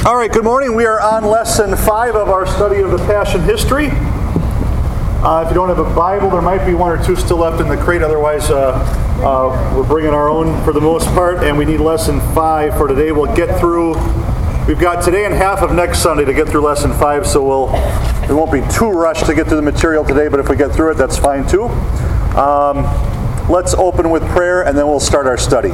All right, good morning. We are on lesson 5 of our study of the Passion history. If you don't have a Bible, there might be one or two still left in the crate. Otherwise, we're bringing our own for the most part, and we need lesson 5 for today. We'll get through, we've got today and half of next Sunday to get through lesson 5, so we won't be too rushed to get through the material today, but if we get through it, that's fine too. Let's open with prayer, and then we'll start our study.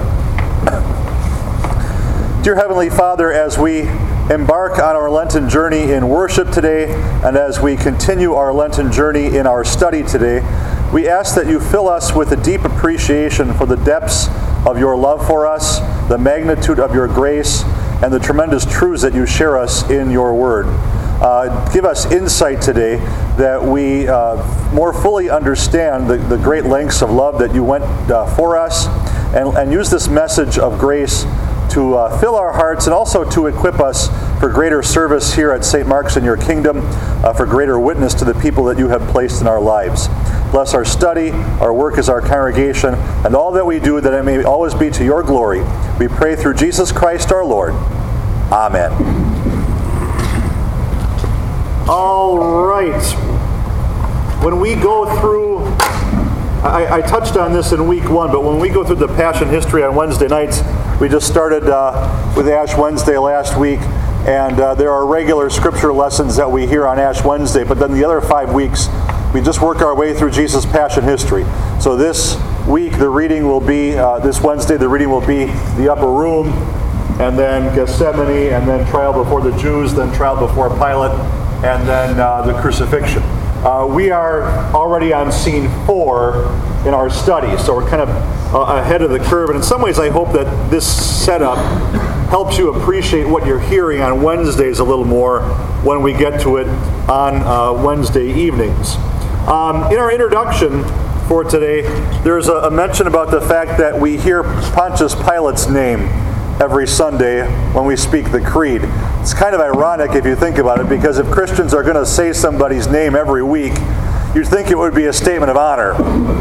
Dear Heavenly Father, as we embark on our Lenten journey in worship today, and as we continue our Lenten journey in our study today, we ask that you fill us with a deep appreciation for the depths of your love for us, the magnitude of your grace, and the tremendous truths that you share us in your word. Give us insight today that we more fully understand the great lengths of love that you went for us, and use this message of grace to fill our hearts and also to equip us for greater service here at St. Mark's in your kingdom, for greater witness to the people that you have placed in our lives. Bless our study, our work as our congregation, and all that we do, that it may always be to your glory. We pray through Jesus Christ our Lord. Amen. All right. When we go through, I touched on this in week 1, but when we go through the Passion history on Wednesday nights, we just started with Ash Wednesday last week, and there are regular scripture lessons that we hear on Ash Wednesday, but then the other 5 weeks, we just work our way through Jesus' Passion history. So this week, the reading will be, this Wednesday, the reading will be the upper room, and then Gethsemane, and then trial before the Jews, then trial before Pilate, and then the crucifixion. We are already on scene 4 in our study, so we're kind of ahead of the curve. And in some ways, I hope that this setup helps you appreciate what you're hearing on Wednesdays a little more when we get to it on Wednesday evenings. In our introduction for today, there's a mention about the fact that we hear Pontius Pilate's name every Sunday when we speak the creed. It's kind of ironic if you think about it, because if Christians are going to say somebody's name every week, you'd think it would be a statement of honor.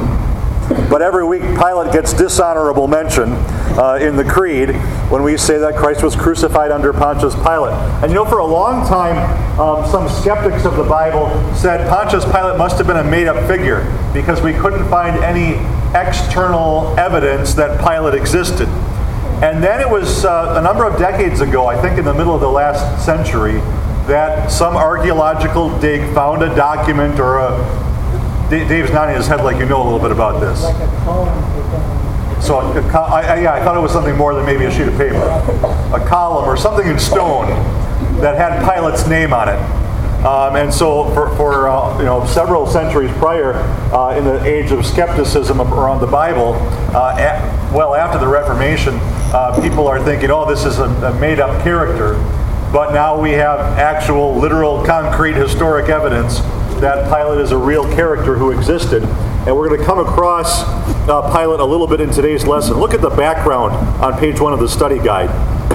But every week Pilate gets dishonorable mention in the creed when we say that Christ was crucified under Pontius Pilate. And you know, for a long time, some skeptics of the Bible said Pontius Pilate must have been a made-up figure, because we couldn't find any external evidence that Pilate existed. And then it was a number of decades ago, I think in the middle of the last century, that some archaeological dig found a document or a... Dave's nodding his head like you know a little bit about this. Like a column. So I thought it was something more than maybe a sheet of paper. A column or something in stone that had Pilate's name on it. And so for several centuries prior, in the age of skepticism around the Bible, after the Reformation, people are thinking, oh, this is a made-up character. But now we have actual, literal, concrete, historic evidence that Pilate is a real character who existed. And we're going to come across Pilate a little bit in today's lesson. Look at the background on page 1 of the study guide.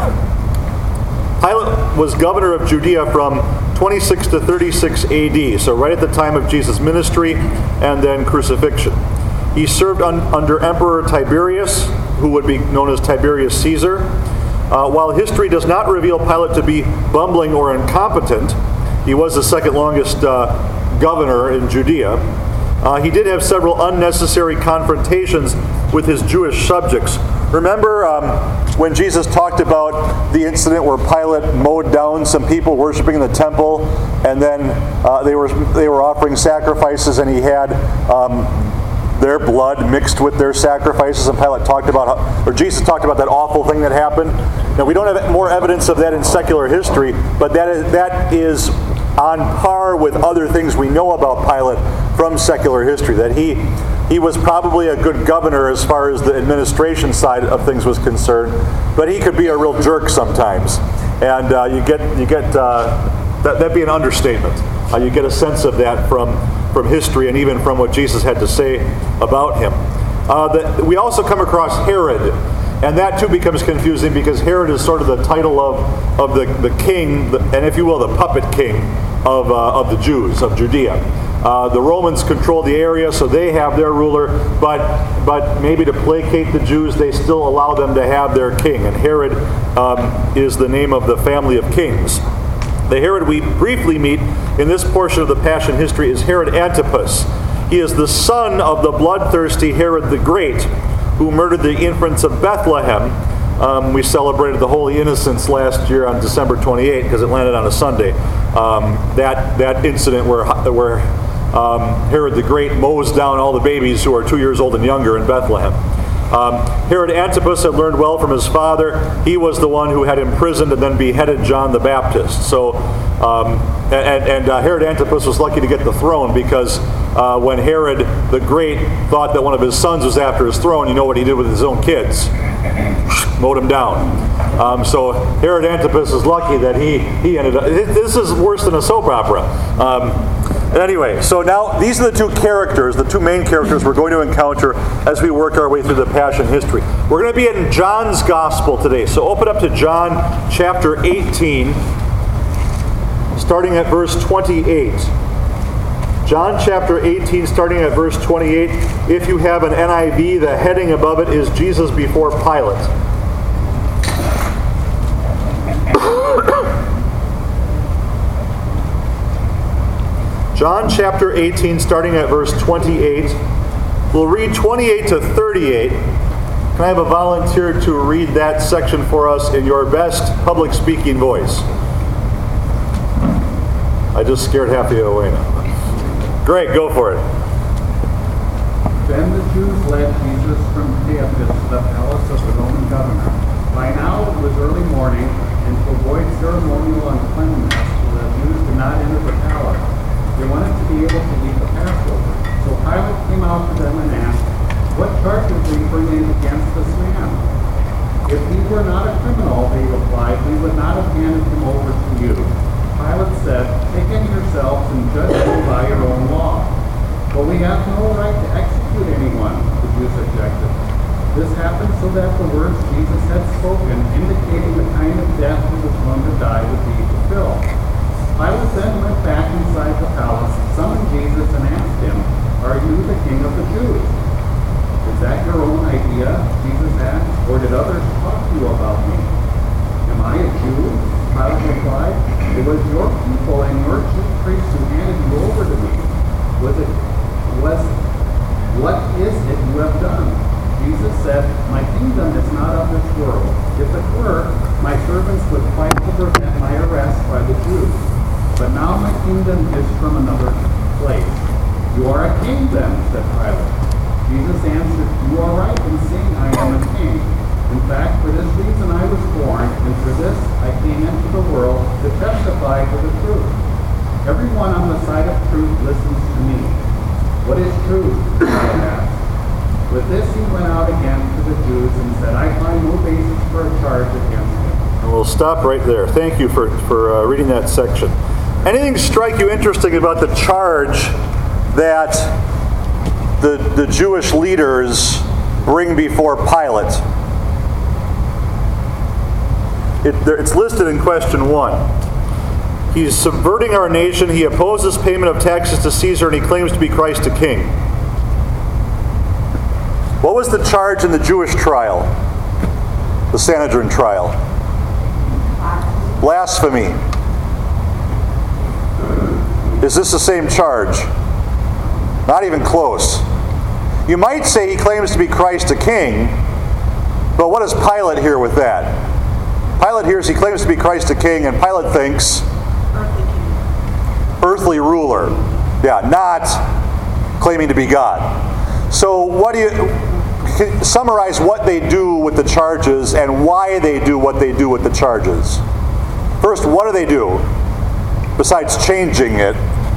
Pilate was governor of Judea from 26 to 36 AD, so right at the time of Jesus' ministry and then crucifixion. He served under Emperor Tiberius, who would be known as Tiberius Caesar. While history does not reveal Pilate to be bumbling or incompetent, he was the second longest governor in Judea. He did have several unnecessary confrontations with his Jewish subjects. Remember when Jesus talked about the incident where Pilate mowed down some people worshiping in the temple, and then they were offering sacrifices, and he had their blood mixed with their sacrifices, and Pilate talked about, or Jesus talked about that awful thing that happened. Now, we don't have more evidence of that in secular history, but that is on par with other things we know about Pilate from secular history, that he was probably a good governor as far as the administration side of things was concerned, but he could be a real jerk sometimes. And you get that'd be an understatement. You get a sense of that from history and even from what Jesus had to say about him. We also come across Herod, and that too becomes confusing because Herod is sort of the title of the king, and if you will, the puppet king of the Jews, of Judea. The Romans control the area, so they have their ruler, but maybe to placate the Jews, they still allow them to have their king. And Herod is the name of the family of kings. The Herod we briefly meet in this portion of the Passion history is Herod Antipas. He is the son of the bloodthirsty Herod the Great, who murdered the infants of Bethlehem. We celebrated the Holy Innocents last year on December 28 because it landed on a Sunday. That incident where Herod the Great mows down all the babies who are 2 years old and younger in Bethlehem. Herod Antipas had learned well from his father. He was the one who had imprisoned and then beheaded John the Baptist. So, Herod Antipas was lucky to get the throne because when Herod the Great thought that one of his sons was after his throne, you know what he did with his own kids? Mowed him down. So Herod Antipas is lucky that he ended up... This is worse than a soap opera. Anyway, so now these are the two main characters we're going to encounter as we work our way through the Passion history. We're going to be in John's Gospel today. So open up to John chapter 18, starting at verse 28. John chapter 18, starting at verse 28. If you have an NIV, the heading above it is Jesus before Pilate. John chapter 18, starting at verse 28. We'll read 28 to 38. Can I have a volunteer to read that section for us in your best public speaking voice? I just scared half of you away now. Great, go for it. Then the Jews led Jesus from Caiaphas to the palace of the Roman governor. By now it was early morning, and to avoid ceremonial uncleanness, the Jews did not enter the palace. They wanted to be able to eat the Passover. So Pilate came out to them and asked, "What charges do you bring in against this man?" "If he were not a criminal," they replied, "we would not have handed him over to you." Pilate said, "Take him yourselves and judge him by your own law." "But we have no right to execute anyone," the Jews objected. This happened so that the words Jesus had spoken, indicating the kind of death he was going to die, would be fulfilled. Pilate then went back inside the palace, summoned Jesus, and asked him, "Are you the king of the Jews?" "Is that your own idea?" Jesus asked, "or did others talk to you about me?" "Am I a Jew?" Pilate replied. "It was your people and your chief priests who handed you over to me. What is it you have done?" Jesus said, "My kingdom is not of this world. If it were, my servants would fight to prevent my arrest by the Jews. But now my kingdom is from another place." "You are a king then," said Pilate. Jesus answered, "You are right in saying I am a king. In fact, for this reason I was born, and for this I came into the world to testify to the truth. Everyone on the side of truth listens to me." "What is truth?" Pilate asked. With this he went out again to the Jews and said, "I find no basis for a charge against him." And we'll stop right there. Thank you for reading that section. Anything strike you interesting about the charge that the Jewish leaders bring before Pilate? It's listed in question 1. He's subverting our nation. He opposes payment of taxes to Caesar, and he claims to be Christ the King. What was the charge in the Jewish trial? The Sanhedrin trial? Blasphemy. Is this the same charge? Not even close. You might say he claims to be Christ the King, but what does Pilate hear with that? Pilate hears he claims to be Christ the King, and Pilate thinks earthly ruler. Yeah, not claiming to be God. So what do you summarize what they do with the charges and why they do what they do with the charges? First, what do they do besides changing it?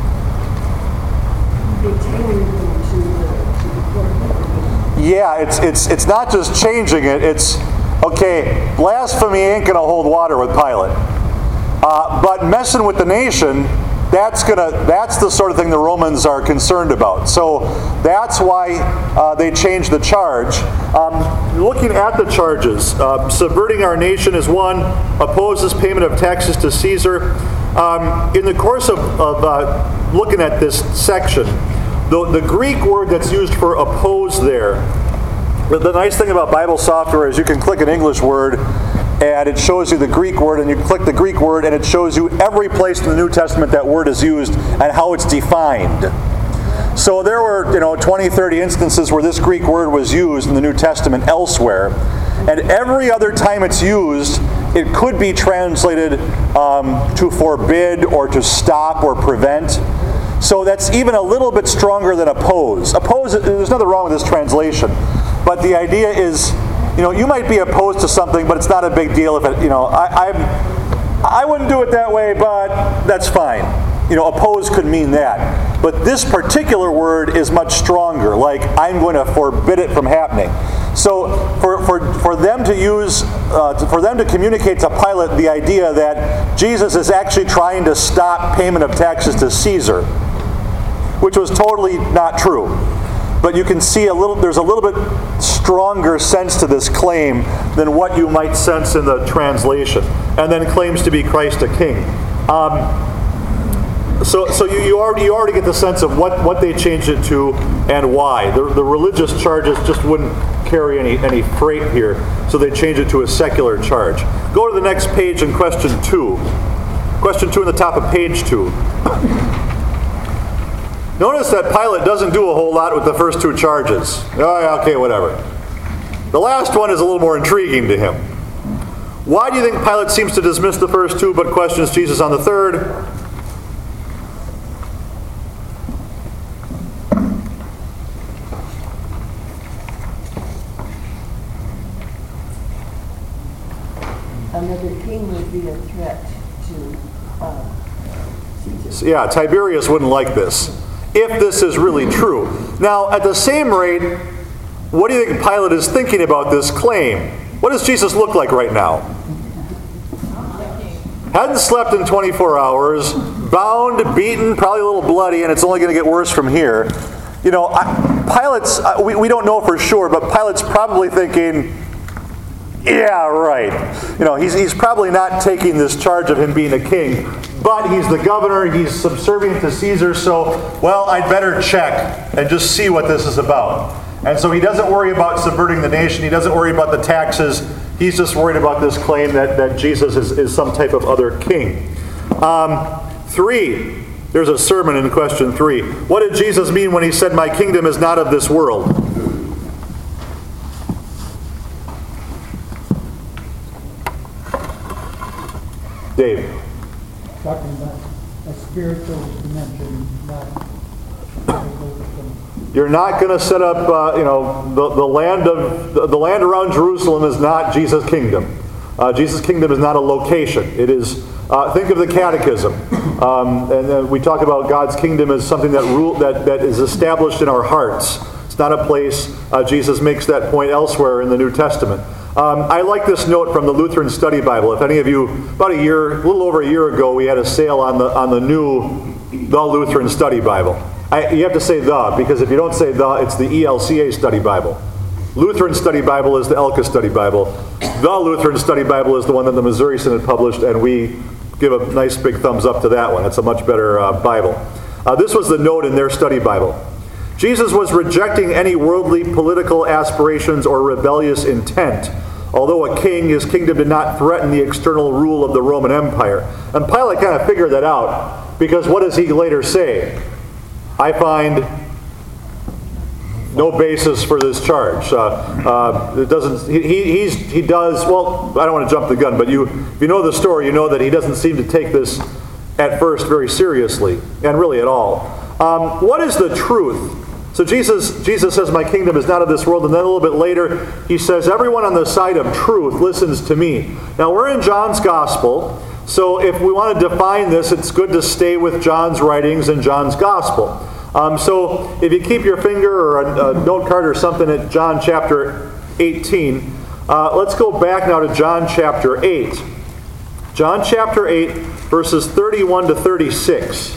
Yeah, it's not just changing it. It's okay. Blasphemy ain't going to hold water with Pilate, but messing with the nation. That's the sort of thing the Romans are concerned about. So that's why they changed the charge. Looking at the charges, subverting our nation is one, opposes payment of taxes to Caesar. In the course of looking at this section, the Greek word that's used for oppose there, the nice thing about Bible software is you can click an English word and it shows you the Greek word, and you click the Greek word and it shows you every place in the New Testament that word is used and how it's defined. So there were 20, 30 instances where this Greek word was used in the New Testament elsewhere. And every other time it's used, it could be translated to forbid or to stop or prevent. So that's even a little bit stronger than oppose. Oppose, there's nothing wrong with this translation. But the idea is, you might be opposed to something, but it's not a big deal if it, I wouldn't do it that way, but that's fine. Oppose could mean that. But this particular word is much stronger, like I'm going to forbid it from happening. So for them to use, for them to communicate to Pilate the idea that Jesus is actually trying to stop payment of taxes to Caesar, which was totally not true. But you can see there's a little bit stronger sense to this claim than what you might sense in the translation. And then claims to be Christ a king. So you already get the sense of what they changed it to and why. The religious charges just wouldn't carry any freight here, so they changed it to a secular charge. Go to the next page in question 2. Question 2 in the top of page 2. Notice that Pilate doesn't do a whole lot with the first 2 charges. Oh, yeah, okay, whatever. The last one is a little more intriguing to him. Why do you think Pilate seems to dismiss the first 2 but questions Jesus on the third? Another king would be a threat to Caesar. Yeah, Tiberius wouldn't like this, if this is really true. Now, at the same rate, what do you think Pilate is thinking about this claim? What does Jesus look like right now? Hadn't slept in 24 hours, bound, beaten, probably a little bloody, and it's only going to get worse from here. Pilate's, we don't know for sure, but Pilate's probably thinking, yeah, right. He's probably not taking this charge of him being a king, but he's the governor, he's subservient to Caesar, so, I'd better check and just see what this is about. And so he doesn't worry about subverting the nation, he doesn't worry about the taxes, he's just worried about this claim that Jesus is some type of other king. 3, there's a sermon in question 3. What did Jesus mean when he said, "My kingdom is not of this world"? Dave. Talking about a spiritual dimension, not physical. You're not going to set up, the land around Jerusalem is not Jesus' kingdom. Jesus' kingdom is not a location. It is, think of the Catechism. And we talk about God's kingdom as something that is established in our hearts. It's not a place. Jesus makes that point elsewhere in the New Testament. I like this note from the Lutheran Study Bible. If any of you, a little over a year ago, we had a sale on the new The Lutheran Study Bible. You have to say "the," because if you don't say "the," it's the ELCA Study Bible. Lutheran Study Bible is the ELCA Study Bible. The Lutheran Study Bible is the one that the Missouri Synod published, and we give a nice big thumbs up to that one. It's a much better Bible. This was the note in their study Bible. Jesus was rejecting any worldly political aspirations or rebellious intent. Although a king, his kingdom did not threaten the external rule of the Roman Empire. And Pilate kind of figured that out, because what does he later say? I find no basis for this charge. It doesn't. He does. Well, I don't want to jump the gun, but if you know the story, you know that he doesn't seem to take this at first very seriously, and really at all. What is the truth? So Jesus says, "My kingdom is not of this world," and then a little bit later he says, "Everyone on the side of truth listens to me." Now we're in John's Gospel, so if we want to define this, it's good to stay with John's writings and John's Gospel. So if you keep your finger or a note card or something at John chapter 18, let's go back now to John chapter 8. John chapter 8, verses 31 to 36.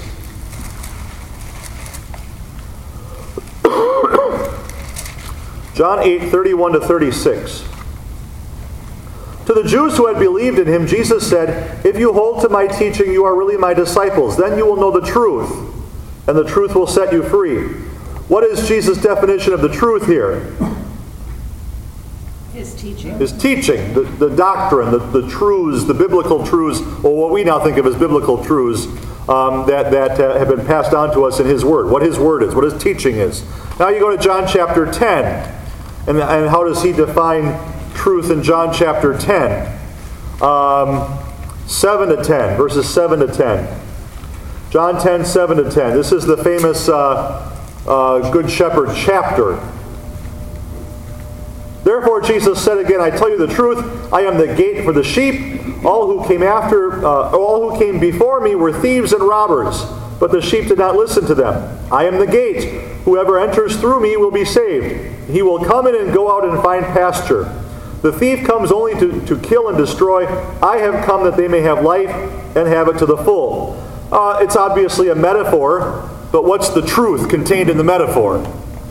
John 8, 31 to 36. To the Jews who had believed in him, Jesus said, "If you hold to my teaching, you are really my disciples. Then you will know the truth, and the truth will set you free." What is Jesus' definition of the truth here? His teaching. His teaching, the doctrine, the truths, the biblical truths, or what we now think of as biblical truths that have been passed on to us in his word. What his word is, what his teaching is. Now you go to John chapter 10, and how does he define truth in John chapter 10? 7 to 10, verses 7 to 10. John 10, 7 to 10. This is the famous Good Shepherd chapter. "Therefore Jesus said again, I tell you the truth, I am the gate for the sheep. All who came before me were thieves and robbers, but the sheep did not listen to them. I am the gate. Whoever enters through me will be saved. He will come in and go out and find pasture. The thief comes only to kill and destroy. I have come that they may have life and have it to the full." It's obviously a metaphor, but what's the truth contained in the metaphor?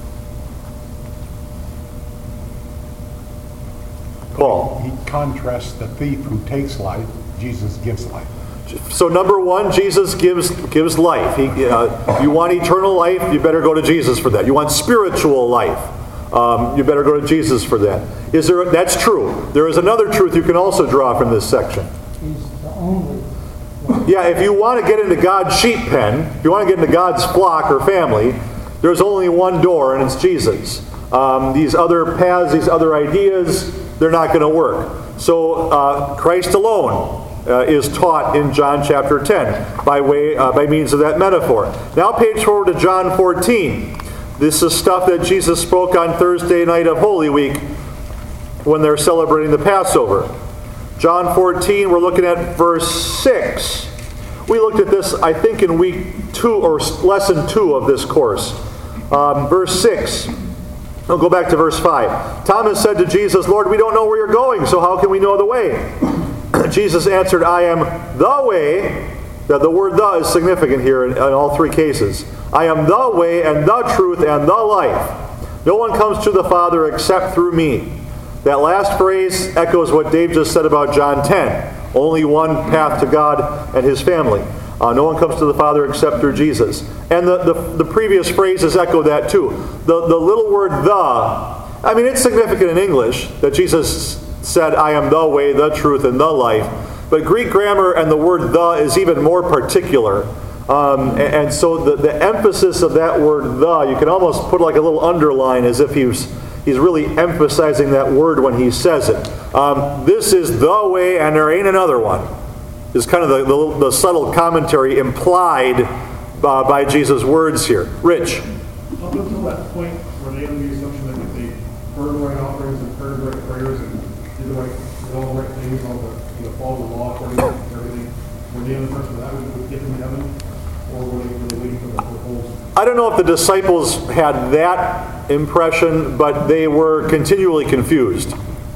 Paul. He contrasts the thief who takes life. Jesus gives life. So number one, Jesus gives life. You want eternal life, you better go to Jesus for that. You want spiritual life, you better go to Jesus for that. That's true. There is another truth you can also draw from this section. He's the only. Yeah, if you want to get into God's sheep pen, if you want to get into God's flock or family, there's only one door, and it's Jesus. These other paths, these other ideas, they're not going to work. So Christ alone is taught in John chapter 10 by means of that metaphor. Now page forward to John 14. This is stuff that Jesus spoke on Thursday night of Holy Week when they're celebrating the Passover. John 14, we're looking at verse 6. We looked at this, I think, in week 2 or lesson 2 of this course. Verse 6. I'll go back to verse 5. Thomas said to Jesus, "Lord, we don't know where you're going, so how can we know the way?" Jesus answered, "I am the way." Now, the word "the" is significant here in all three cases. "I am the way and the truth and the life. No one comes to the Father except through me." That last phrase echoes what Dave just said about John 10. Only one path to God and his family. No one comes to the Father except through Jesus. And the previous phrases echo that too. The little word "the," it's significant in English that Jesus said, "I am the way, the truth, and the life." But Greek grammar and the word "the" is even more particular. And so the emphasis of that word "the," you can almost put like a little underline as if he's really emphasizing that word when he says it. This is the way and there ain't another one. Is kind of the subtle commentary implied by Jesus' words here. Rich? Up until that point, were they under the assumption that if they heard the right offerings and heard the right prayers and did all the right things, follow the law according to everything, were they under the assumption that would get them to heaven? Or were they waiting for the proposal? I don't know if the disciples had that impression, but they were continually confused.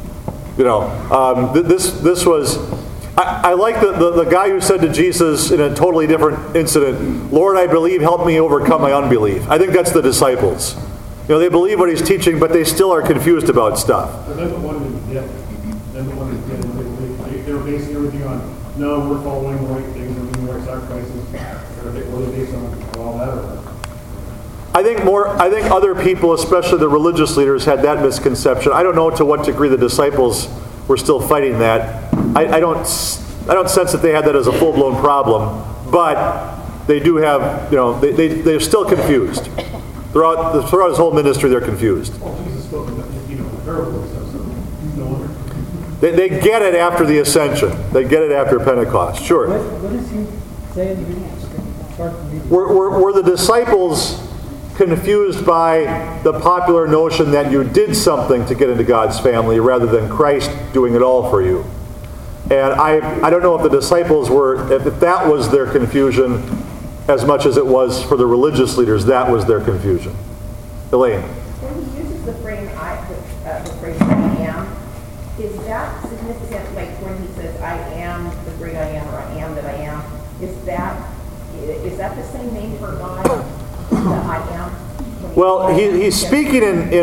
This was... I like the guy who said to Jesus in a totally different incident, "Lord, I believe, help me overcome my unbelief." I think that's the disciples. They believe what he's teaching, but they still are confused about stuff. But that's what wanted to get. They were basing everything on, no, we're following the right things, we're doing the right sacrifices. Were they based on all that? Or? I think other people, especially the religious leaders, had that misconception. I don't know to what degree the disciples were still fighting that. I don't sense that they had that as a full-blown problem, but they do have, they're still confused. Throughout his whole ministry, they're confused. Well, Jesus spoke in parables, so no wonder. They get it after the ascension. They get it after Pentecost. Sure. What does he say in the beginning? Were the disciples confused by the popular notion that you did something to get into God's family rather than Christ doing it all for you? And I don't know if the disciples if that was their confusion as much as it was for the religious leaders, that was their confusion. Elaine? When he uses the phrase "I am," is that significant? Like when he says "I am the great I am" or "I am that I am," is that the same name for God? The I am. Well, he's speaking in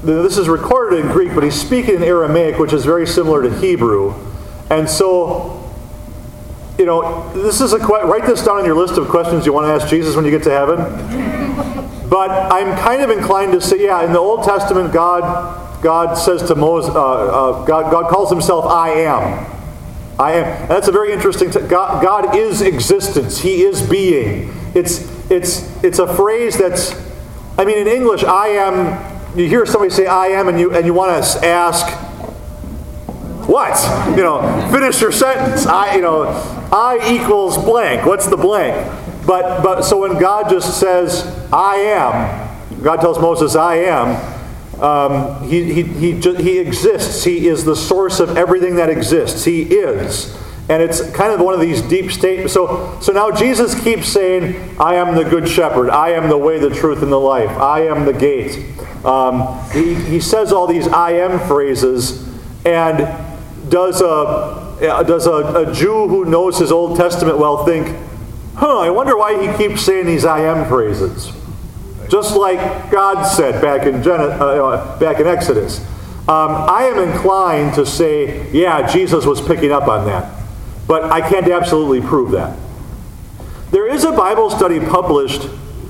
this is recorded in Greek, but he's speaking in Aramaic, which is very similar to Hebrew. And so, this is write this down on your list of questions you want to ask Jesus when you get to heaven. But I'm kind of inclined to say, yeah, in the Old Testament, God says to Moses, God calls himself I am. I am. And that's a very interesting. God is existence. He is being. It's a phrase that's. I mean, in English, I am. You hear somebody say I am, and you want to ask, what? Finish your sentence. I equals blank. What's the blank? But so when God just says I am, God tells Moses I am. He exists. He is the source of everything that exists. He is. And it's kind of one of these deep statements. So now Jesus keeps saying, I am the good shepherd. I am the way, the truth, and the life. I am the gate. He says all these I am phrases. And does a Jew who knows his Old Testament well think, I wonder why he keeps saying these I am phrases? Just like God said back in Exodus. I am inclined to say, yeah, Jesus was picking up on that. But I can't absolutely prove that. There is a Bible study published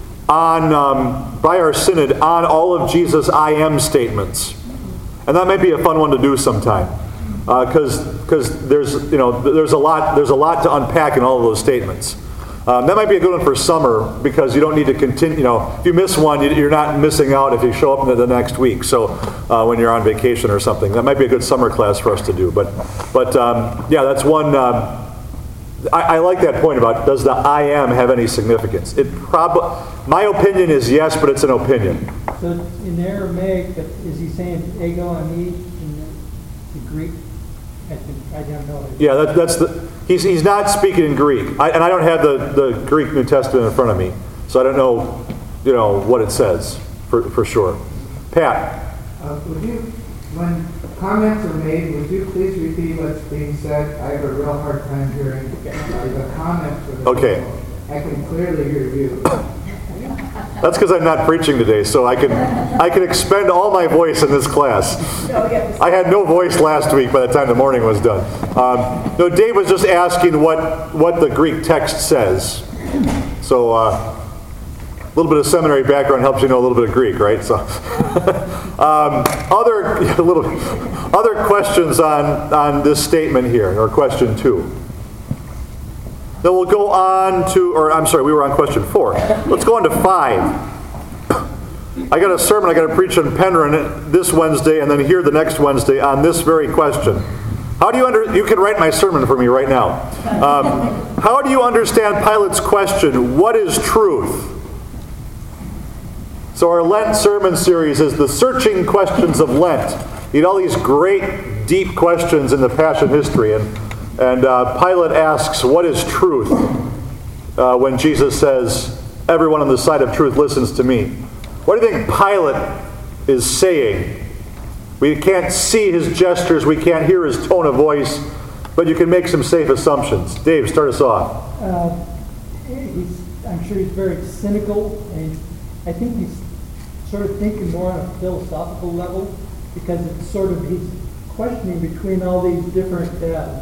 by our synod on all of Jesus' I am statements. And that might be a fun one to do sometime. Because there's a lot to unpack in all of those statements. That might be a good one for summer because you don't need to continue. If you miss one, you're not missing out if you show up the next week. So when you're on vacation or something, that might be a good summer class for us to do. But yeah, that's one. I like that point about does the I am have any significance? My opinion is yes, but it's an opinion. So in Aramaic, is he saying ego and in the Greek? I don't know. Yeah, that's the. He's not speaking in Greek, and I don't have the Greek New Testament in front of me, so I don't know, what it says for sure. Pat. Would you, when comments are made, would you please repeat what's being said? I have a real hard time hearing the comments. Okay. I can clearly hear you. That's because I'm not preaching today, so I can expend all my voice in this class. I had no voice last week by the time the morning was done. No, Dave was just asking what the Greek text says. So a little bit of seminary background helps you know a little bit of Greek, right? So other questions on this statement here, or question 2. Then we'll go on to, we were on question 4. Let's go on to 5. I got a sermon I got to preach in Penryn this Wednesday and then here the next Wednesday on this very question. How do you can write my sermon for me right now. How do you understand Pilate's question, what is truth? So our Lent sermon series is the searching questions of Lent. You had all these great, deep questions in the Passion history, and Pilate asks, what is truth? When Jesus says, everyone on the side of truth listens to me. What do you think Pilate is saying? We can't see his gestures, we can't hear his tone of voice, but you can make some safe assumptions. Dave, start us off. I'm sure he's very cynical, and I think he's sort of thinking more on a philosophical level, because it's sort of, he's questioning between all these different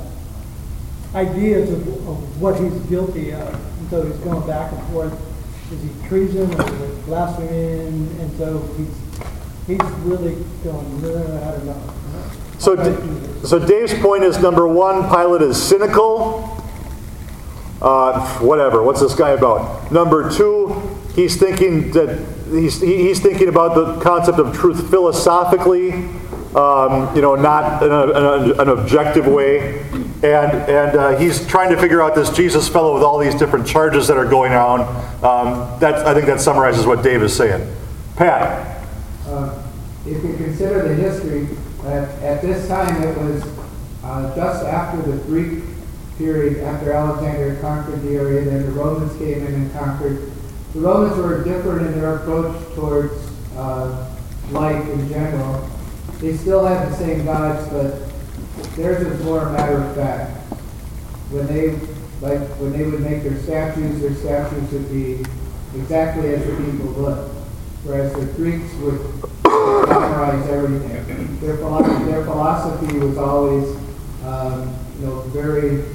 ideas of what he's guilty of. And so he's going back and forth. Is he treason or is it blasphemy? And so he's really going, I don't know. So Dave's point is, number 1, Pilate is cynical. Whatever. What's this guy about? Number 2, he's thinking he's thinking about the concept of truth philosophically, not in an objective way. And he's trying to figure out this Jesus fellow with all these different charges that are going on. I think that summarizes what Dave is saying. Pat. If you consider the history, at this time it was just after the Greek period, after Alexander conquered the area, then the Romans came in and conquered. The Romans were different in their approach towards life in general. They still had the same gods, but theirs is more a matter of fact. When they would make their statues would be exactly as the people looked. Whereas the Greeks would have memorize everything. Their philosophy was always, very,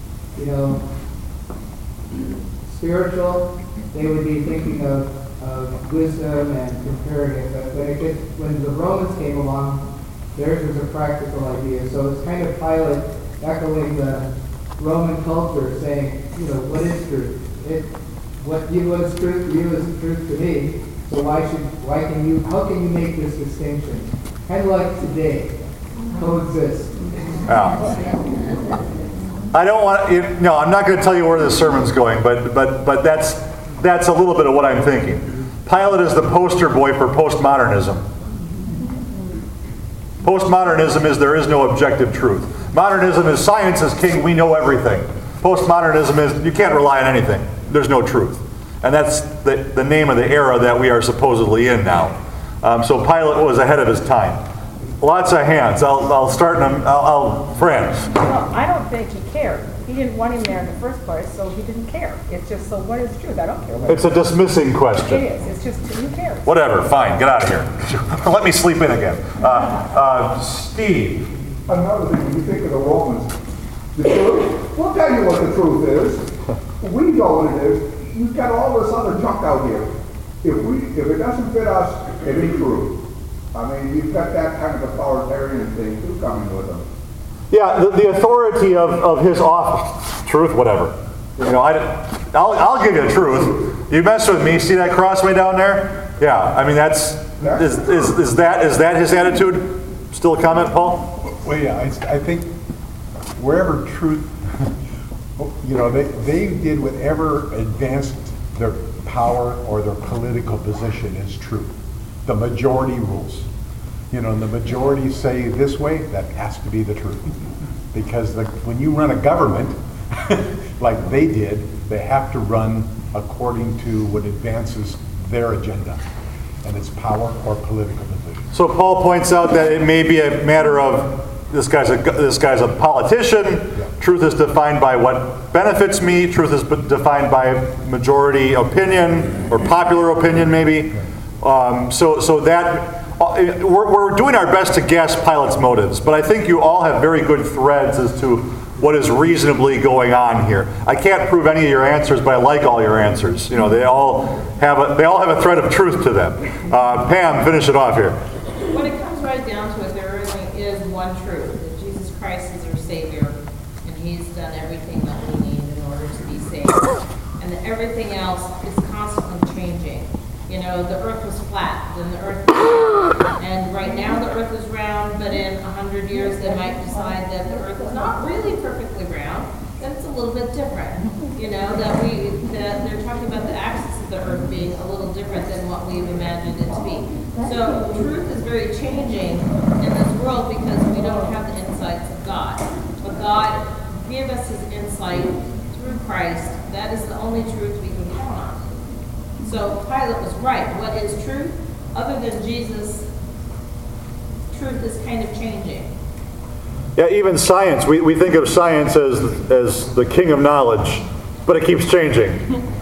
spiritual. They would be thinking of wisdom and comparing it. But when the Romans came along, theirs was a practical idea. So it's kind of Pilate echoing the Roman culture, saying, what is truth? What is truth to you is truth to me. So how can you make this distinction? Kind of like today, coexist. Yeah. I don't want to, no, I'm not going to tell you where this sermon's going, but that's a little bit of what I'm thinking. Pilate is the poster boy for postmodernism. Postmodernism is there is no objective truth. Modernism is science is king, we know everything. Postmodernism is you can't rely on anything. There's no truth. And that's the name of the era that we are supposedly in now. So Pilate was ahead of his time. Lots of hands. I'll start them. Friends. Well, I don't think he cared. He didn't want him there in the first place, so he didn't care. It's just, so what is truth? I don't care. It's a dismissing question. It is. It's just, who cares? Whatever. Fine. Get out of here. Let me sleep in again. Steve. Another thing, when you think of the Romans, the truth, we'll tell you what the truth is. We know what it is. You've got all this other junk out here. If it doesn't fit us, it ain't true. I mean, you've got that kind of authoritarian thing too coming with them. Yeah, the authority of his office, truth, whatever. I'll give you the truth. You mess with me, see that crossway down there? Yeah, I mean is that his attitude? Still a comment, Paul? Well, yeah, I think wherever truth, they did whatever advanced their power or their political position is truth. The majority rules. And the majority say this way, that has to be the truth. Because when you run a government, like they did, they have to run according to what advances their agenda. And it's power or political position. So Paul points out that it may be a matter of this guy's a politician. Yeah. Truth is defined by what benefits me. Truth is defined by majority opinion or popular opinion, maybe. So that we're doing our best to guess Pilate's motives, but I think you all have very good threads as to what is reasonably going on here. I can't prove any of your answers, but I like all your answers. They all have a thread of truth to them. Pam, finish it off here. When it comes right down to it, there really is one truth, that Jesus Christ is our Savior, and He's done everything that we need in order to be saved, and that everything else is constantly changing. The earth was flat, then the earth was round. And right now the earth is round, but in 100 years they might decide that the earth is not really perfectly round, then it's a little bit different. That they're talking about the axis of the earth being a little different than what we've imagined it to be. So truth is very changing in this world because we don't have the insights of God. But God gave us His insight through Christ. That is the only truth we can count on. So Pilate was right. What is truth? Other than Jesus, truth is kind of changing. Yeah, even science. We think of science as the king of knowledge, but it keeps changing.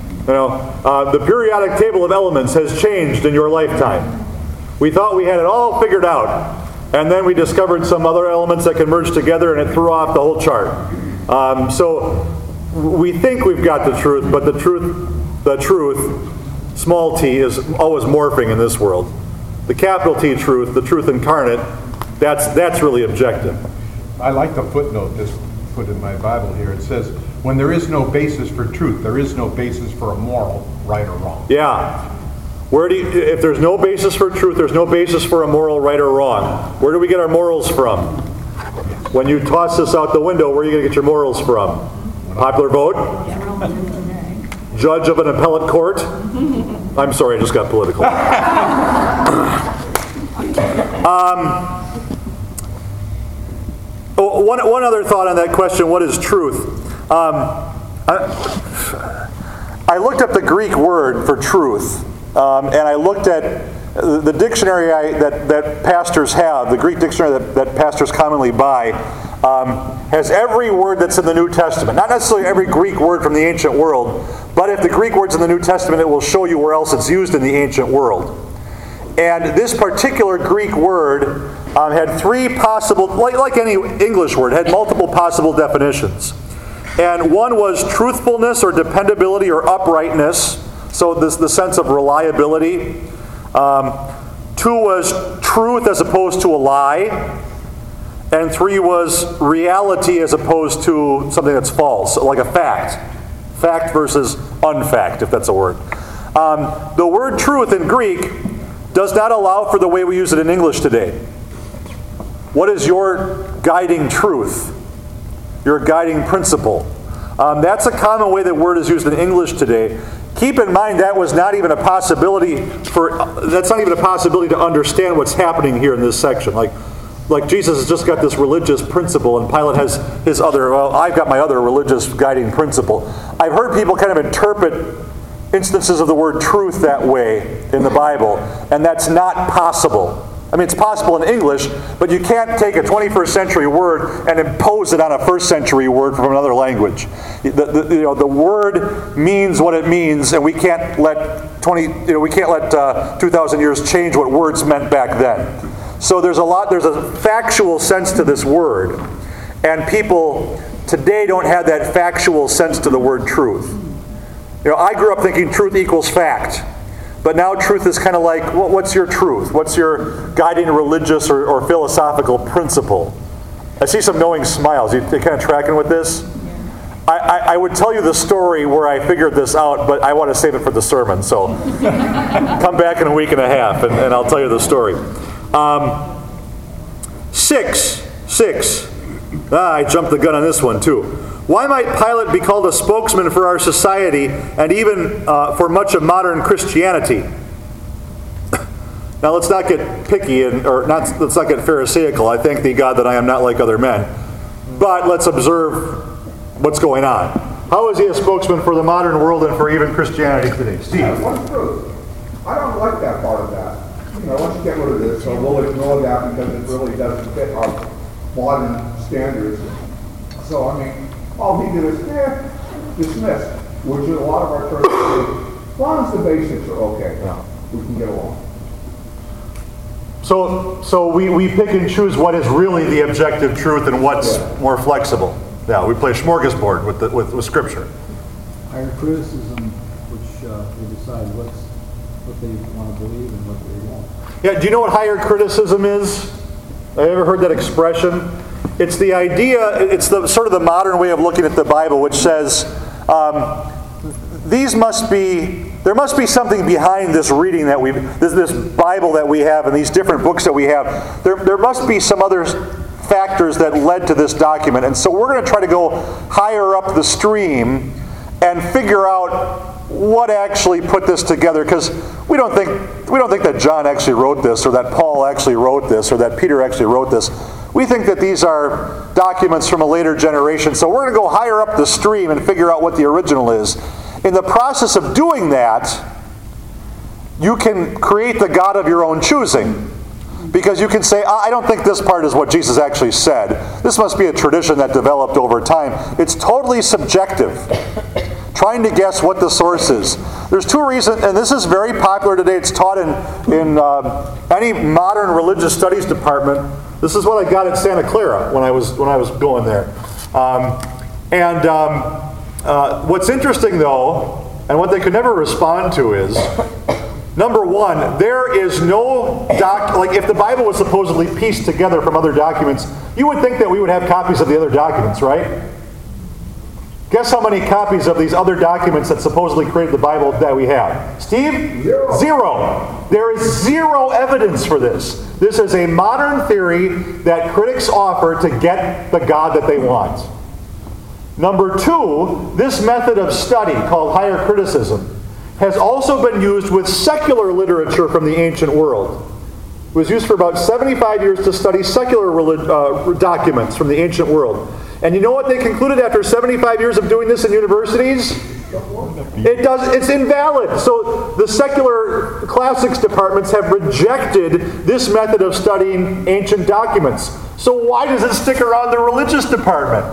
The periodic table of elements has changed in your lifetime. We thought we had it all figured out, and then we discovered some other elements that can merge together, and it threw off the whole chart. So we think we've got the truth, but the truth, small t, is always morphing in this world. The capital T truth, the truth incarnate, that's really objective. I like the footnote that's put in my Bible here. It says, when there is no basis for truth, there is no basis for a moral, right or wrong. Yeah. If there's no basis for truth, there's no basis for a moral, right or wrong. Where do we get our morals from? When you toss this out the window, where are you going to get your morals from? Popular vote? Judge of an appellate court? I'm sorry, I just got political. One other thought on that question, what is truth? I looked up the Greek word for truth, and I looked at the dictionary that pastors have, the Greek dictionary that pastors commonly buy, has every word that's in the New Testament. Not necessarily every Greek word from the ancient world, but if the Greek word's in the New Testament, it will show you where else it's used in the ancient world. And this particular Greek word had three possible, like any English word, had multiple possible definitions. And one was truthfulness or dependability or uprightness, so the sense of reliability. Two was truth as opposed to a lie. And three was reality as opposed to something that's false, like a fact. Fact versus unfact, if that's a word. The word truth in Greek does not allow for the way we use it in English today. What is your guiding truth? Your guiding principle? That's a common way that word is used in English today. Keep in mind that was not even a possibility that's not even a possibility to understand what's happening here in this section. Like Jesus has just got this religious principle, and Pilate has his other, I've got my other religious guiding principle. I've heard people kind of interpret instances of the word truth that way in the Bible, and that's not possible. I mean, it's possible in English, but you can't take a 21st century word and impose it on a first century word from another language. The word means what it means, and we can't let 2,000 years change what words meant back then. So there's a factual sense to this word, and people today don't have that factual sense to the word truth. I grew up thinking truth equals fact. But now truth is kind of like, what's your truth? What's your guiding religious or philosophical principle? I see some knowing smiles. You kind of tracking with this? I would tell you the story where I figured this out, but I want to save it for the sermon. So come back in a week and a half, and I'll tell you the story. 6. I jumped the gun on this one too. Why might Pilate be called a spokesman for our society and even for much of modern Christianity? Now let's not get picky let's not get pharisaical. I thank thee, God, that I am not like other men. But let's observe what's going on. How is he a spokesman for the modern world and for even Christianity today? Steve? Yeah, one truth. I don't like that part of that. Once you get rid of this, so we'll ignore that because it really doesn't fit our modern standards. So, all he did is, dismiss, which is a lot of our churches do. As long as the basics are okay, we can get along. So we pick and choose what is really the objective truth and what's more flexible. Yeah, we play smorgasbord with Scripture. Higher criticism, which they decide what they want to believe and what they won't. Yeah, do you know what higher criticism is? Have you ever heard that expression? It's the idea, it's the sort of the modern way of looking at the Bible, which says there must be something behind this reading that this Bible that we have and these different books that we have. There must be some other factors that led to this document, and so we're going to try to go higher up the stream and figure out what actually put this together, because we don't think that John actually wrote this, or that Paul actually wrote this, or that Peter actually wrote this. We think that these are documents from a later generation, so we're going to go higher up the stream and figure out what the original is. In the process of doing that, you can create the God of your own choosing. Because you can say, I don't think this part is what Jesus actually said. This must be a tradition that developed over time. It's totally subjective. Trying to guess what the source is. There's two reasons, and this is very popular today. It's taught in any modern religious studies department. This is what I got at Santa Clara when I was going there. What's interesting, though, and what they could never respond to is, number one, there is no like if the Bible was supposedly pieced together from other documents, you would think that we would have copies of the other documents, right? Guess how many copies of these other documents that supposedly created the Bible that we have? Steve? Zero. There is zero evidence for this. This is a modern theory that critics offer to get the God that they want. Number two, this method of study, called higher criticism, has also been used with secular literature from the ancient world. It was used for about 75 years to study secular documents from the ancient world. And you know what they concluded after 75 years of doing this in universities? It's invalid. So the secular classics departments have rejected this method of studying ancient documents. So why does it stick around the religious department?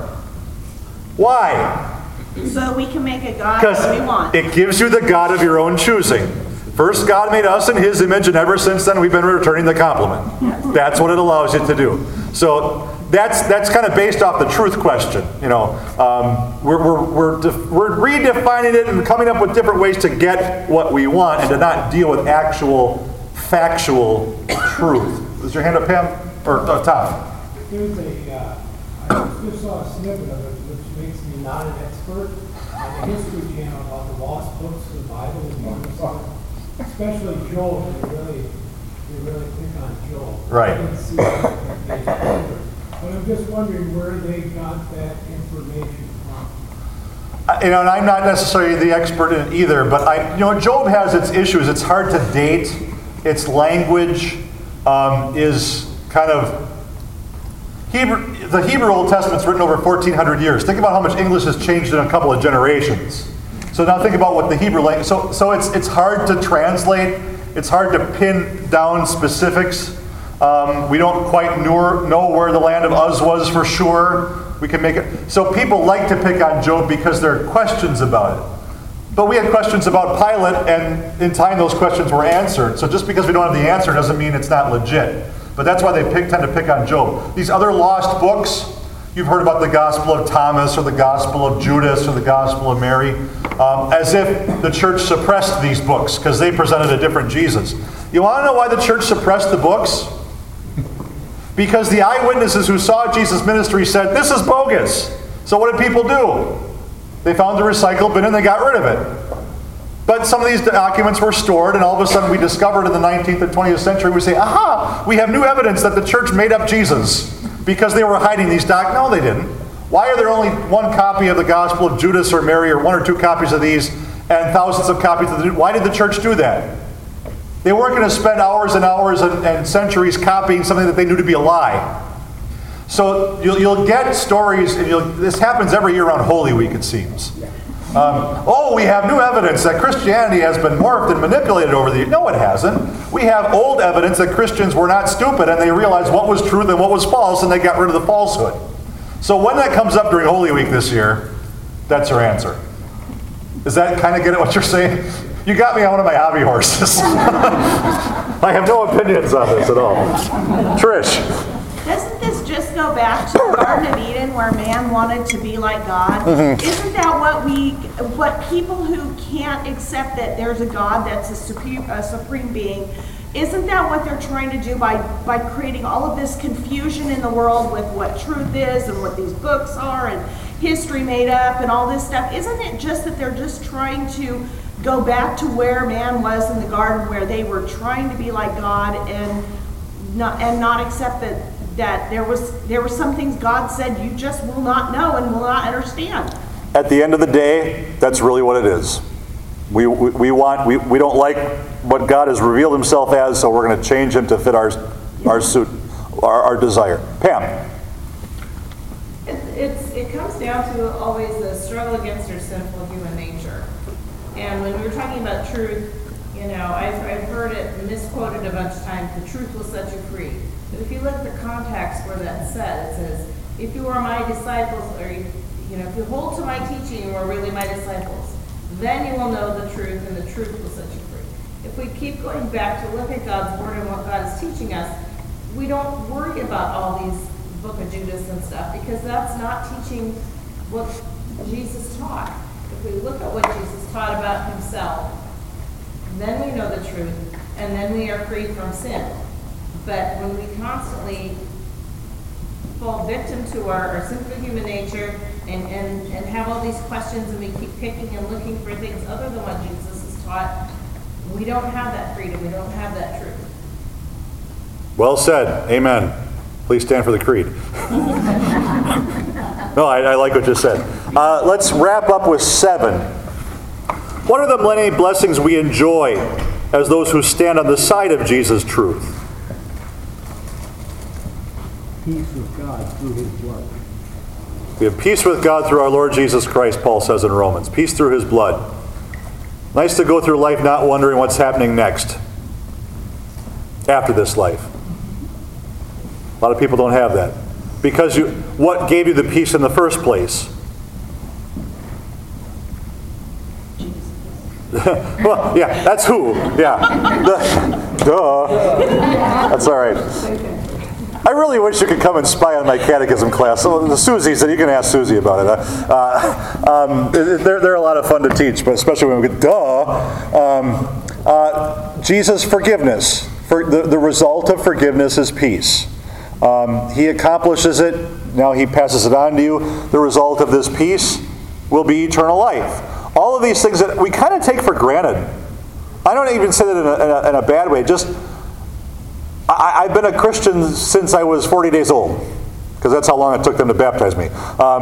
Why? So we can make a God that we want. It gives you the God of your own choosing. First, God made us in His image, and ever since then, we've been returning the compliment. That's what it allows you to do. So that's kind of based off the truth question. We're redefining it and coming up with different ways to get what we want and to not deal with actual factual truth. Is your hand up, Pam? Or Tom? There's I just saw a snippet of it, which makes me not an expert, on the History Channel about the lost books of the Bible and Moses, especially Joel. They really pick on Joel. Right. I didn't see that, but I'm just wondering where they got that information from. And I'm not necessarily the expert in it either, but Job has its issues. It's hard to date. Its language is kind of the Hebrew Old Testament's written over 1,400 years. Think about how much English has changed in a couple of generations. So now think about what the Hebrew language. So it's hard to translate. It's hard to pin down specifics. We don't quite know where the land of Uz was for sure. We can make it. So people like to pick on Job because there are questions about it. But we had questions about Pilate, and in time those questions were answered. So just because we don't have the answer doesn't mean it's not legit. But that's why they tend to pick on Job. These other lost books, you've heard about the Gospel of Thomas or the Gospel of Judas or the Gospel of Mary, as if the church suppressed these books because they presented a different Jesus. You want to know why the church suppressed the books? Because the eyewitnesses who saw Jesus' ministry said, this is bogus. So what did people do? They found the recycle bin and they got rid of it. But some of these documents were stored, and all of a sudden we discovered in the 19th and 20th century, we say, aha, we have new evidence that the church made up Jesus because they were hiding these documents. No, they didn't. Why are there only one copy of the Gospel of Judas or Mary, or one or two copies of these, and thousands of copies of the New? Why did the church do that? They weren't going to spend hours and hours and centuries copying something that they knew to be a lie. So you'll get stories, and this happens every year around Holy Week, it seems. We have new evidence that Christianity has been morphed and manipulated over the years. No, it hasn't. We have old evidence that Christians were not stupid and they realized what was truth and what was false, and they got rid of the falsehood. So when that comes up during Holy Week this year, that's our answer. Does that kind of get at what you're saying? You got me on one of my hobby horses. I have no opinions on this at all. Trish. Doesn't this just go back to the Garden of Eden where man wanted to be like God? Mm-hmm. Isn't that what people who can't accept that there's a God that's a supreme being, isn't that what they're trying to do by creating all of this confusion in the world with what truth is and what these books are and history made up and all this stuff? Isn't it just that they're just trying to go back to where man was in the garden, where they were trying to be like God and not accept that there were some things God said you just will not know and will not understand? At the end of the day, that's really what it is. We don't like what God has revealed Himself as, so we're going to change Him to fit our desire. Pam. It comes down to always the struggle against our sinful human nature. And when we were talking about truth, I've heard it misquoted a bunch of times, the truth will set you free. But if you look at the context where that's said, it says, if you are my disciples, or if you hold to my teaching, you are really my disciples, then you will know the truth, and the truth will set you free. If we keep going back to look at God's Word and what God is teaching us, we don't worry about all these Book of Judas and stuff, because that's not teaching what Jesus taught. If we look at what Jesus taught about Himself, then we know the truth, and then we are free from sin. But when we constantly fall victim to our sinful human nature and have all these questions, and we keep picking and looking for things other than what Jesus has taught, we don't have that freedom. We don't have that truth. Well said. Amen. Please stand for the creed. No, I like what you said. Let's wrap up with 7. What are the many blessings we enjoy as those who stand on the side of Jesus' truth? Peace with God through His blood. We have peace with God through our Lord Jesus Christ, Paul says in Romans. Peace through His blood. Nice to go through life not wondering what's happening next, after this life. A lot of people don't have that. Because what gave you the peace in the first place? Well, yeah, that's who. Yeah. Duh. That's all right. I really wish you could come and spy on my catechism class. So Susie said, you can ask Susie about it. They're a lot of fun to teach, but especially when we get Jesus' forgiveness. The result of forgiveness is peace. He accomplishes it. Now he passes it on to you. The result of this peace will be eternal life. All of these things that we kind of take for granted. I don't even say that in a bad way. Just, I've been a Christian since I was 40 days old, because that's how long it took them to baptize me.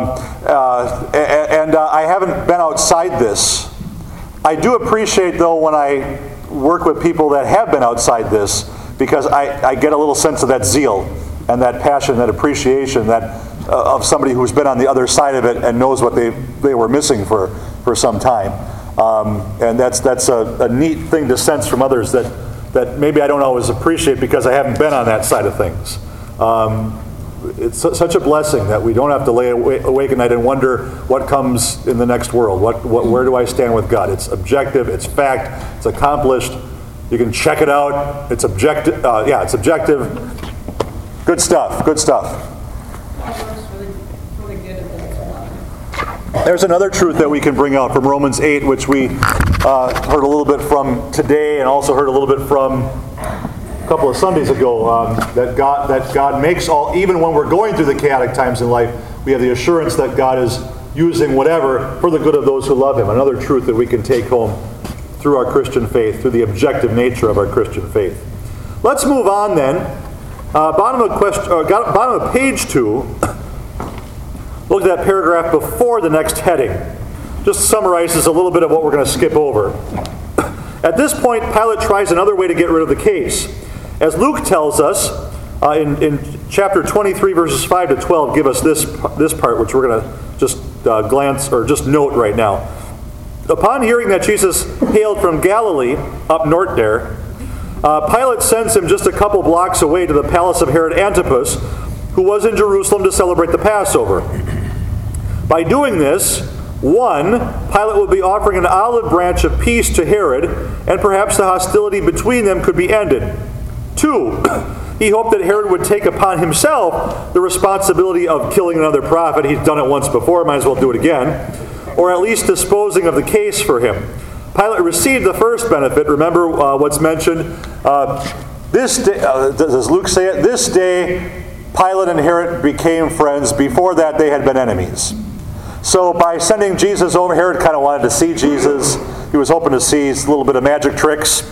And I haven't been outside this. I do appreciate, though, when I work with people that have been outside this, because I get a little sense of that zeal and that passion, that appreciation of somebody who's been on the other side of it and knows what they were missing for some time. And that's a neat thing to sense from others that maybe I don't always appreciate because I haven't been on that side of things. It's such a blessing that we don't have to lay awake at night and wonder what comes in the next world. Where do I stand with God? It's objective, it's fact, it's accomplished. You can check it out. It's objective. It's objective. Good stuff. Good stuff. There's another truth that we can bring out from Romans 8, which we heard a little bit from today, and also heard a little bit from a couple of Sundays ago. That God makes all, even when we're going through the chaotic times in life, we have the assurance that God is using whatever for the good of those who love Him. Another truth that we can take home through our Christian faith, through the objective nature of our Christian faith. Let's move on then. Bottom of page 2. Look at that paragraph before the next heading. Just summarizes a little bit of what we're going to skip over. At this point, Pilate tries another way to get rid of the case. As Luke tells us in chapter 23, verses 5 to 12, give us this part, which we're going to just glance or just note right now. Upon hearing that Jesus hailed from Galilee, up north there, Pilate sends him just a couple blocks away to the palace of Herod Antipas, who was in Jerusalem to celebrate the Passover. By doing this, 1, Pilate would be offering an olive branch of peace to Herod, and perhaps the hostility between them could be ended. 2, he hoped that Herod would take upon himself the responsibility of killing another prophet. He's done it once before, might as well do it again. Or at least disposing of the case for him. Pilate received the first benefit. Remember what's mentioned. This day, does Luke say it? This day, Pilate and Herod became friends. Before that, they had been enemies. So by sending Jesus over, Herod kind of wanted to see Jesus. He was hoping to see a little bit of magic tricks,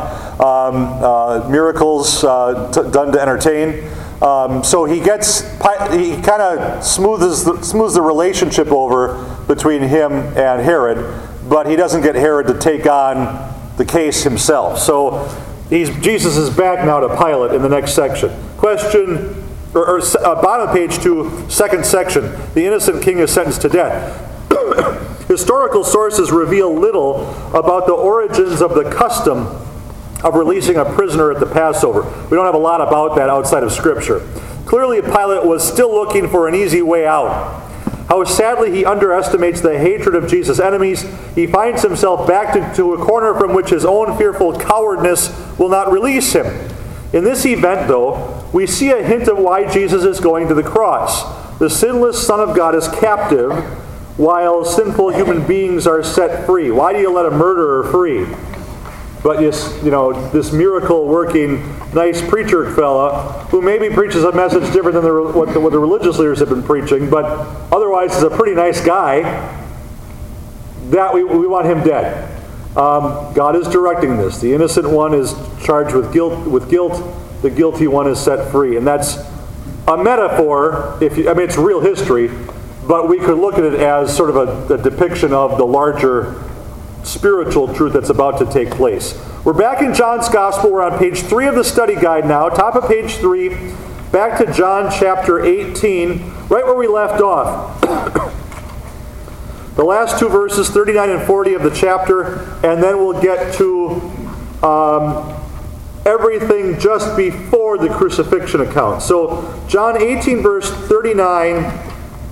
miracles done to entertain. So he kind of smooths the relationship over between him and Herod, but he doesn't get Herod to take on the case himself. So Jesus is back now to Pilate in the next section. Question. Bottom of page 2, second section. The innocent king is sentenced to death. Historical sources reveal little about the origins of the custom of releasing a prisoner at the Passover. We don't have a lot about that outside of Scripture. Clearly, Pilate was still looking for an easy way out. How sadly he underestimates the hatred of Jesus' enemies. He finds himself backed into a corner from which his own fearful cowardness will not release him. In this event, though, we see a hint of why Jesus is going to the cross. The sinless Son of God is captive, while sinful human beings are set free. Why do you let a murderer free? But this miracle-working, nice preacher fella, who maybe preaches a message different than what the religious leaders have been preaching, but otherwise is a pretty nice guy, that we want him dead. God is directing this. The innocent one is charged with guilt. The guilty one is set free. And that's a metaphor. It's real history, but we could look at it as sort of a depiction of the larger spiritual truth that's about to take place. We're back in John's Gospel. We're on page 3 of the study guide now. Top of page 3. Back to John chapter 18, right where we left off. The last 2 verses, 39 and 40 of the chapter, and then we'll get to everything just before the crucifixion account. So John 18 verse 39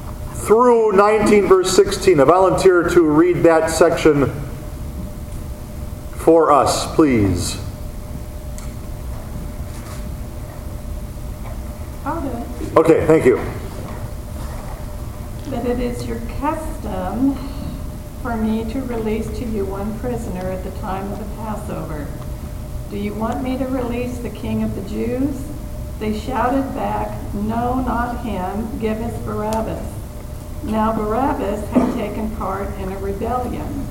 through 19 verse 16. I volunteer to read that section for us, please? I'll do it. Okay, thank you. That it is your custom for me to release to you one prisoner at the time of the Passover. Do you want me to release the King of the Jews? They shouted back, no, not him, give us Barabbas. Now Barabbas had taken part in a rebellion.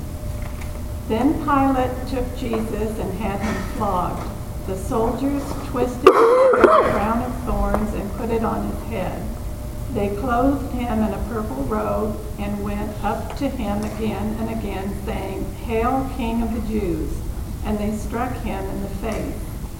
Then Pilate took Jesus and had him flogged. The soldiers twisted a crown of thorns and put it on his head. They clothed him in a purple robe and went up to him again and again, saying, Hail, King of the Jews! And they struck him in the face.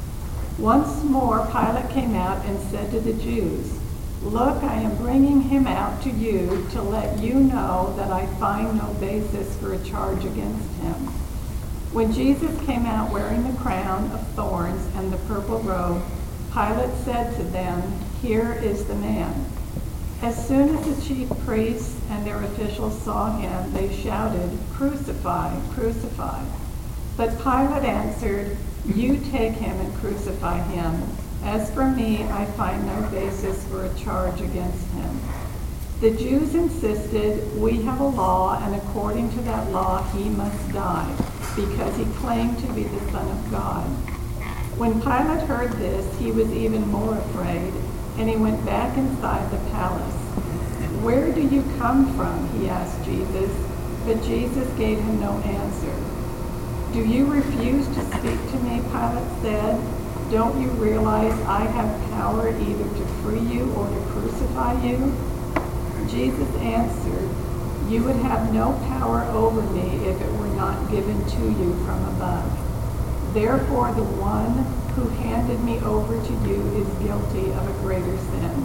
Once more Pilate came out and said to the Jews, Look, I am bringing him out to you to let you know that I find no basis for a charge against him. When Jesus came out wearing the crown of thorns and the purple robe, Pilate said to them, Here is the man. As soon as the chief priests and their officials saw him, they shouted, Crucify, crucify. But Pilate answered, You take him and crucify him. As for me, I find no basis for a charge against him. The Jews insisted, We have a law, and according to that law he must die, because he claimed to be the Son of God. When Pilate heard this, he was even more afraid, and he went back inside the palace. Where do you come from? He asked Jesus, but Jesus gave him no answer. Do you refuse to speak to me? Pilate said. Don't you realize I have power either to free you or to crucify you? Jesus answered, You would have no power over me if it were not given to you from above. Therefore, the one who handed me over to you is guilty of a greater sin.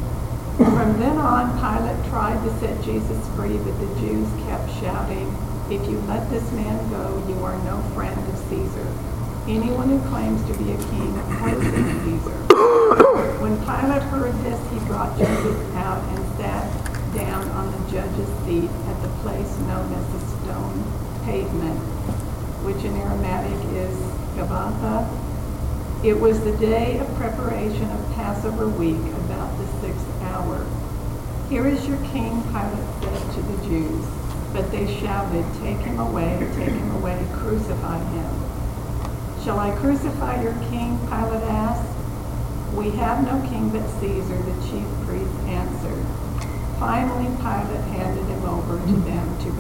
From then on, Pilate tried to set Jesus free, but the Jews kept shouting, If you let this man go, you are no friend of Caesar. Anyone who claims to be a king opposes Caesar. When Pilate heard this, he brought Jesus out and sat down on the judge's seat at the place known as the stone pavement, which in Aramaic is Gabbatha. It was the day of preparation of Passover week, about the 6th hour. Here is your king, Pilate said to the Jews. But they shouted, Take him away, crucify him. Shall I crucify your king? Pilate asked. We have no king but Caesar, the chief priest answered. Finally, Pilate handed him over to them to be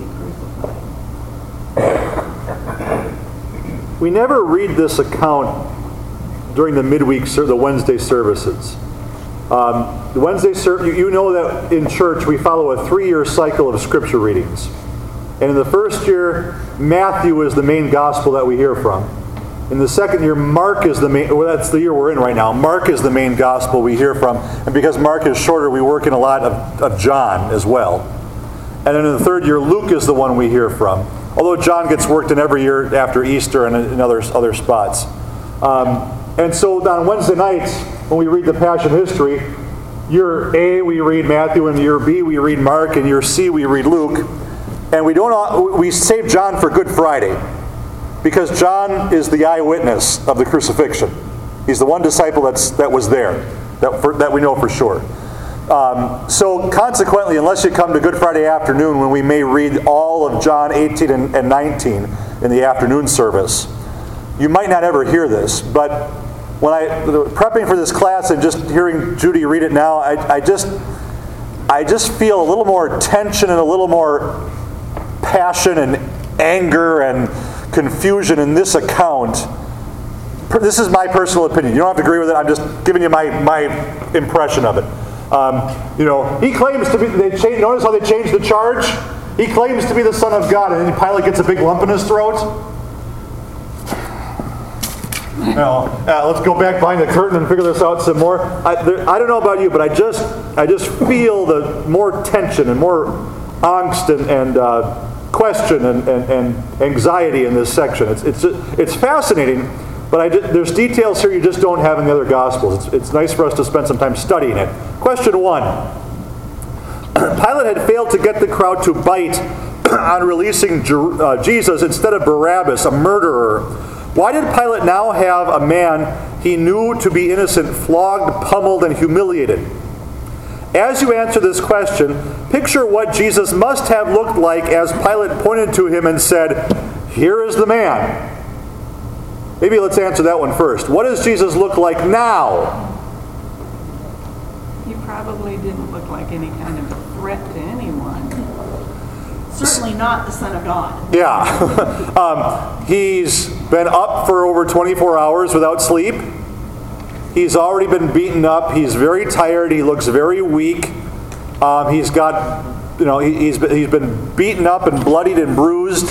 crucified. We never read this account during the midweek, the Wednesday services. The Wednesday service, you know that in church we follow a 3-year cycle of scripture readings. And in the first year, Matthew is the main gospel that we hear from. In the second year, Mark is the main, well, that's the year we're in right now. Mark is the main gospel we hear from. And because Mark is shorter, we work in a lot of John as well. And then in the third year, Luke is the one we hear from. Although John gets worked in every year after Easter and in other spots. And so on Wednesday nights, when we read the Passion History, year A we read Matthew, and year B we read Mark, and year C we read Luke. And we save John for Good Friday, because John is the eyewitness of the crucifixion. He's the one disciple that was there, that we know for sure. So consequently, unless you come to Good Friday afternoon, when we may read all of John 18 and 19 in the afternoon service, you might not ever hear this. But when prepping for this class and just hearing Judy read it now, I just feel a little more tension and a little more passion and anger and confusion in this account. This is my personal opinion. You don't have to agree with it. I'm just giving you my impression of it. He claims to be. Notice how they changed the charge. He claims to be the Son of God, and then Pilate gets a big lump in his throat. Let's go back behind the curtain and figure this out some more. I don't know about you, but I just feel the more tension and more angst and question and anxiety in this section. It's fascinating, but there's details here you just don't have in the other Gospels. It's nice for us to spend some time studying it. Question 1. Pilate had failed to get the crowd to bite on releasing Jesus instead of Barabbas, a murderer, why did Pilate now have a man he knew to be innocent flogged, pummeled, and humiliated? As you answer this question, picture what Jesus must have looked like as Pilate pointed to him and said, "Here is the man." Maybe let's answer that one first. What does Jesus look like now? He probably didn't look like any kind of a threat to anyone. Certainly not the Son of God. Yeah. He's been up for over 24 hours without sleep. He's already been beaten up. He's very tired. He looks very weak. He's got, he's been beaten up and bloodied and bruised.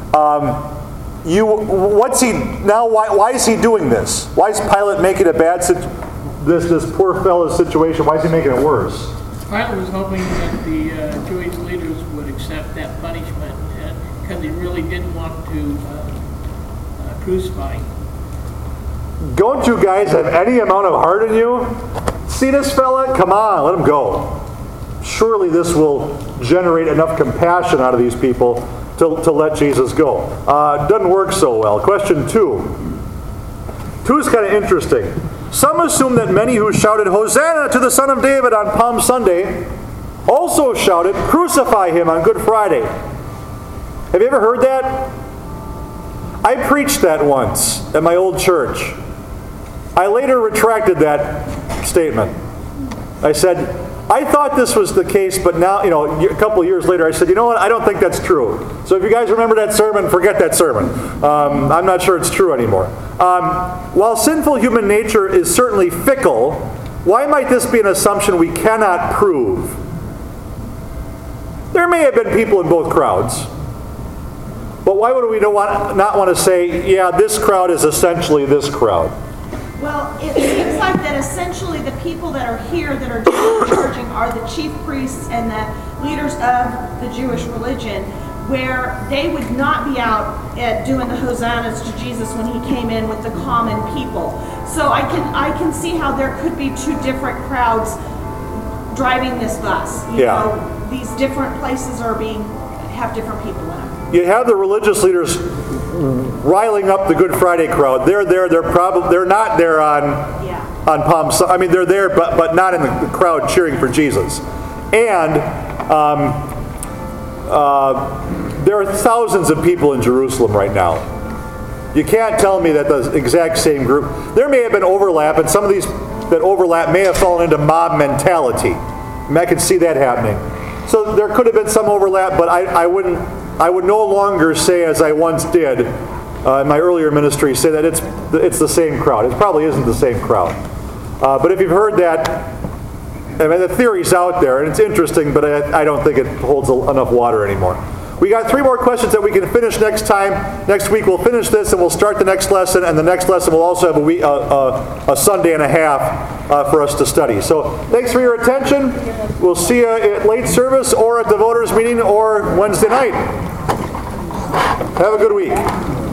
What's he now? Why is he doing this? Why is Pilate making a bad this poor fellow's situation? Why is he making it worse? Pilate was hoping that the Jewish leaders would accept that punishment because he really didn't want to crucify him. Don't you guys have any amount of heart in you? See this fella? Come on, let him go. Surely this will generate enough compassion out of these people to let Jesus go. Doesn't work so well. Question 2. 2 is kind of interesting. Some assume that many who shouted, "Hosanna to the Son of David" on Palm Sunday also shouted, "Crucify him" on Good Friday. Have you ever heard that? I preached that once at my old church. I later retracted that statement. I said, I thought this was the case, but now, a couple of years later, I said, you know what, I don't think that's true. So if you guys remember that sermon, forget that sermon. I'm not sure it's true anymore. While sinful human nature is certainly fickle, why might this be an assumption we cannot prove? There may have been people in both crowds. But why would we not want to say, yeah, this crowd is essentially this crowd? Well, it seems like that essentially the people that are here that are doing the charging are the chief priests and the leaders of the Jewish religion, where they would not be out doing the hosannas to Jesus when he came in with the common people. So I can see how there could be two different crowds driving this bus. You know, these different places have different people in them. You have the religious leaders riling up the Good Friday crowd. They're there. They're not there on Palm Sunday. I mean, they're there, but not in the crowd cheering for Jesus. And there are thousands of people in Jerusalem right now. You can't tell me that the exact same group. There may have been overlap, and some of these that overlap may have fallen into mob mentality. I can see that happening. So there could have been some overlap, but I would no longer say, as I once did in my earlier ministry, say that it's the same crowd. It probably isn't the same crowd. But if you've heard that, I mean, the theory's out there, and it's interesting, but I don't think it holds enough water anymore. We got 3 more questions that we can finish next time. Next week we'll finish this, and we'll start the next lesson, and the next lesson will also have a Sunday and a half for us to study. So thanks for your attention. We'll see you at late service or at the voters' meeting or Wednesday night. Have a good week.